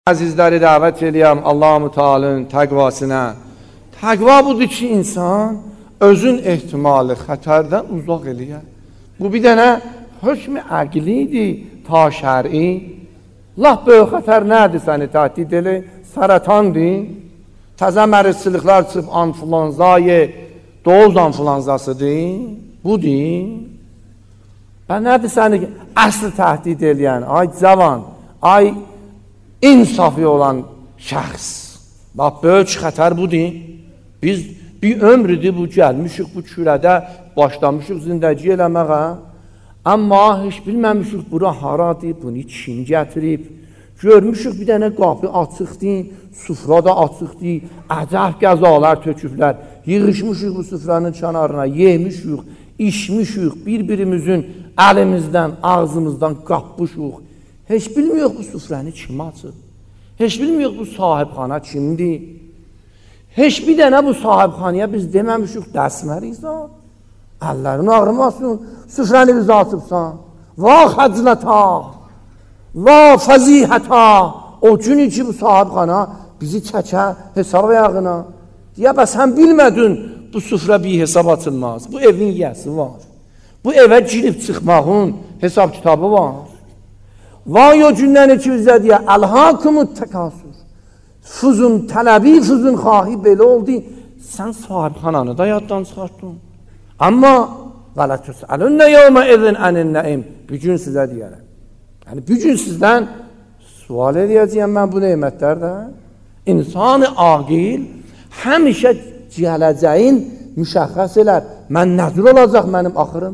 Əzizləri dəvət eləyəm Allah-u Teala'nın təqvasına. Təqva budur ki, insan özün ehtimali xətərdən uzaq eləyər. Bu bir dənə hökm əqlidir, ta şər'i. Laf böyük xətər nədir səni təhdid eləyir? Sərətandır. Təzə mərisiliklər çıxıb anflanzayı, doğuz anflanzasıdır. Budur. Və nədir səni əsl təhdid eləyən? Ay cavan, ay insafı olan şəxs. Bax, böyük xətər budur. Biz bir ömrüdür bu gəlmişik, bu kürədə başlamışıq zindəci eləməyə. Amma heç bilməmişik bura haradır, bunu kim gətirib. Görmüşük bir dənə qapı açıqdır, sufra da açıqdır, əcəb qəzalar töküblər. Yığışmışıq bu sufranın kənarına, yemişik, içmişik, bir-birimizin əlimizdən, ağzımızdan qapmışıq. Heç bilmiyoruz bu sufrəni kim açıb. Heç bilmiyoruz bu sahibxana kimdir. Heç bir dənə bu sahibxanaya biz deməmişik dəsmərik zat. Əllərin ağrımasın, sufrəni bizi açıbsan. Va xəclətə, va fəzihətə. O gün ki bu sahibxana bizi çəkər hesab ayağına. Deyə bəs sən bilmədin bu sufra bir hesab açılmaz. Bu evin yiyəsi var. Bu evə girib çıxmağın hesab kitabı var. Vay o gündən ki bizə deyə əlhaqımut təkasür. Fuzun tələbi, fuzun xahi belə oldu. Sən sahibxananı da yaddan çıxartdın. Amma vələ təsəlünnə yevmə izin ənin nəim. Bir gün sizə deyərəm. Yəni bir gün sizdən sual edəcəyəm mən bu nemətlərdən. İnsan-ı aqil həmişə gələcəyin müşəxəs elər. Mən nəzir olacaq mənim axırım.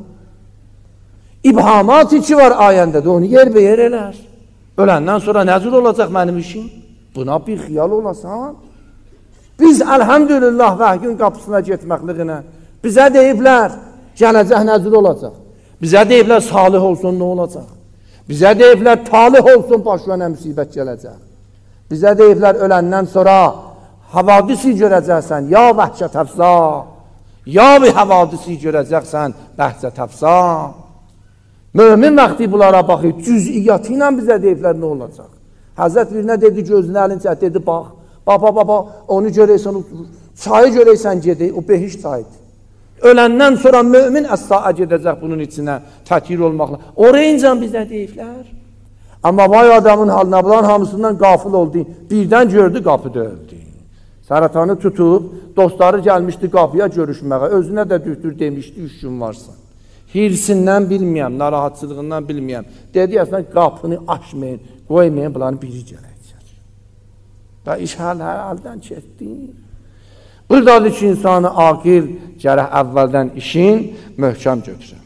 İbhamat içi var ayəndə də onu yer be yer elər. Öləndən sonra nəzir olacaq mənim işim. Buna bir xiyal olasan. Biz əlhəmdülillah vəhyin qapısına getməkliğinə bizə deyiblər, gələcək nəzir olacaq. Bizə deyiblər, salih olsun nə olacaq. Bizə deyiblər, talih olsun başına müsibət gələcək. Bizə deyiblər, öləndən sonra havadisi görəcəksən, ya vəhşət əfza, ya bir havadisi görəcəksən, bəhşət əfza. Mömin vaxtı bunlara baxıb, cüz'iyyatı ilə bizə deyiblər, nə olacaq? Həzrət birinə dedi, gözünə əlin çət, dedi, bax, onu görəysən, çayı görəysən gedək, o behiş çayıdır. Öləndən sonra mömin əs-saə gedəcək bunun içinə, təkir olmaqla. Orayınca bizə deyiblər. Amma vay adamın halına, bunların hamısından qafil oldu, birdən gördü, qapı döyüldü. Sərətanı tutub, dostları gəlmişdi qapıya görüşməyə, özünə də dühtür demişdi, 3 gün varsa. Hirsindən bilməyəm, narahatçılığından bilməyəm. Dedi, əslən, qapını açmayın, qoymayın, bunların biri gələcək. Və iş həldən çəkdi. Buradadır ki, insanı aqil gərək əvvəldən işin möhkəm götürür.